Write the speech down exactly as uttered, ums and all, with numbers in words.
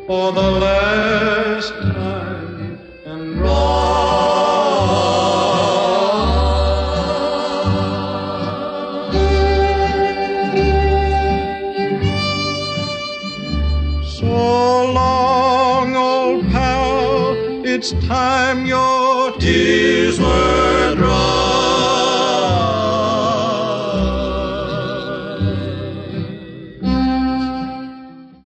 for the last time and wrong. So long, old pal, it's time your tears were dry.